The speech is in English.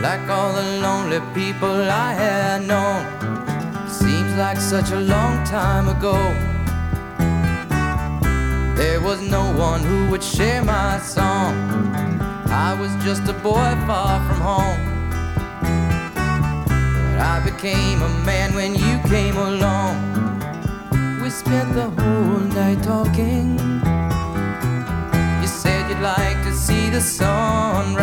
like all the lonely people I had known. Seems like such a long time ago. There was no one who would share my song. I was just a boy far from home. But I became a man when you came along. We spent the whole night talking. You said you'd like to see the sun rise.